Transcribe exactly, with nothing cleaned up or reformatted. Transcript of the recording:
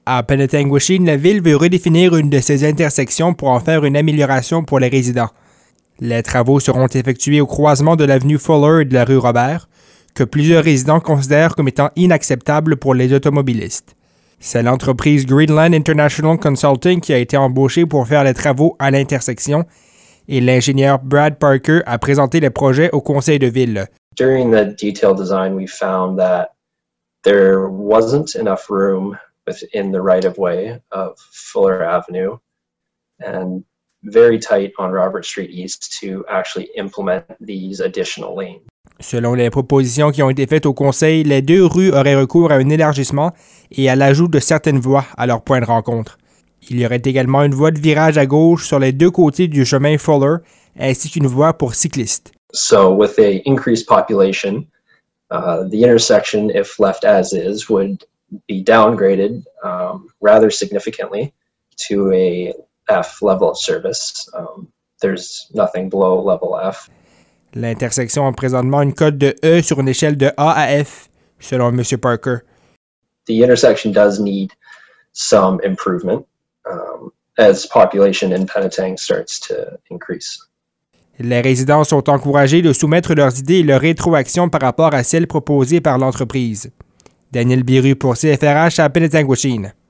À Penetanguishene, la ville veut redéfinir une de ses intersections pour en faire une amélioration pour les résidents. Les travaux seront effectués au croisement de l'avenue Fuller et de la rue Robert, que plusieurs résidents considèrent comme étant inacceptable pour les automobilistes. C'est l'entreprise Greenland International Consulting qui a été embauchée pour faire les travaux à l'intersection et l'ingénieur Brad Parker a présenté le projet au conseil de ville. During the detailed design, we found that there wasn't enough room within the right-of-way of Fuller Avenue and very tight on Robert Street East to actually implement these additional lanes. Selon les propositions qui ont été faites au conseil, les deux rues auraient recours à un élargissement et à l'ajout de certaines voies à leur point de rencontre. Il y aurait également une voie de virage à gauche sur les deux côtés du chemin Fuller, ainsi qu'une voie pour cyclistes. So with a increased population, uh, the intersection, if left as is, would be downgraded um, rather significantly to a F level of service. Um, there's nothing below level F. L'intersection a présentement une cote de E sur une échelle de A à F, selon M. Parker. The intersection does need some improvement um, as population in Penetang starts to increase. Les résidents sont encouragés de soumettre leurs idées et leurs rétroactions par rapport à celles proposées par l'entreprise. Daniel Biru pour C F R H à Penetanguishene.